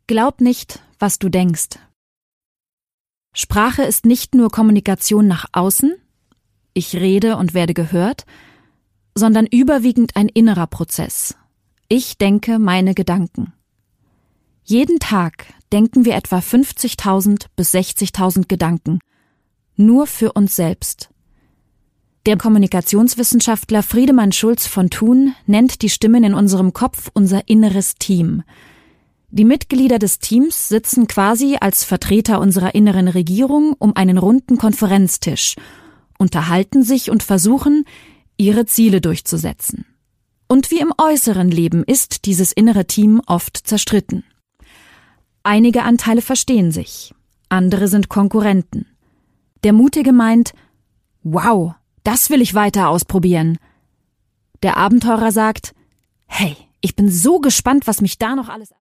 Glaub nicht, was du denkst. Sprache ist nicht nur Kommunikation nach außen, ich rede und werde gehört, sondern überwiegend ein innerer Prozess. Ich denke meine Gedanken. Jeden Tag denken wir etwa 50.000 bis 60.000 Gedanken, nur für uns selbst. Der Kommunikationswissenschaftler Friedemann Schulz von Thun nennt die Stimmen in unserem Kopf unser inneres Team. Die Mitglieder des Teams sitzen quasi als Vertreter unserer inneren Regierung um einen runden Konferenztisch, unterhalten sich und versuchen, ihre Ziele durchzusetzen. Und wie im äußeren Leben ist dieses innere Team oft zerstritten. Einige Anteile verstehen sich, andere sind Konkurrenten. Der Mutige meint, wow, das will ich weiter ausprobieren. Der Abenteurer sagt, hey, ich bin so gespannt, was mich da noch alles